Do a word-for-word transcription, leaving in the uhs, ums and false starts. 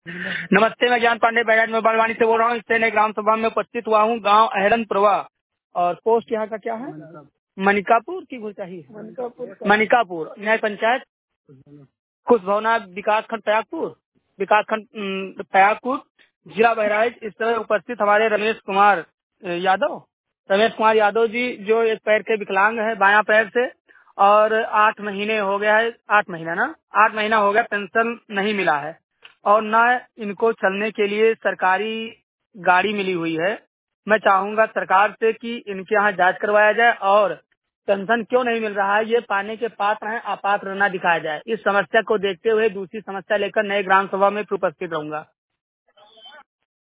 नमस्ते, मैं ज्ञान पांडे बैराज में बड़वानी से बोल रहा हूँ। इससे नए ग्राम सभा में उपस्थित हुआ हूँ। गांव अहरनपुरवा और पोस्ट यहाँ का क्या है? मनिकापुर की गुरचाही मनिकापुर मनिकापुर न्याय पंचायत खुशभवना विकास खंड प्रयागपुर विकास खंड अम, प्रयागपुर जिला बहराइच। इस तरह उपस्थित हमारे रमेश कुमार अ, यादव रमेश कुमार यादव जी, जो एक पैर के विकलांग है, बायां पैर से, और आठ महीने हो गया है आठ महीना ना आठ महीना हो गया, पेंशन नहीं मिला है और न इनको चलने के लिए सरकारी गाड़ी मिली हुई है। मैं चाहूंगा सरकार से कि इनके यहाँ जांच करवाया जाए और पेंशन क्यों नहीं मिल रहा है ये पाने के पात्र हैं, अपात्र न दिखाया जाए। इस समस्या को देखते हुए दूसरी समस्या लेकर नए ग्राम सभा में फिर उपस्थित रहूंगा।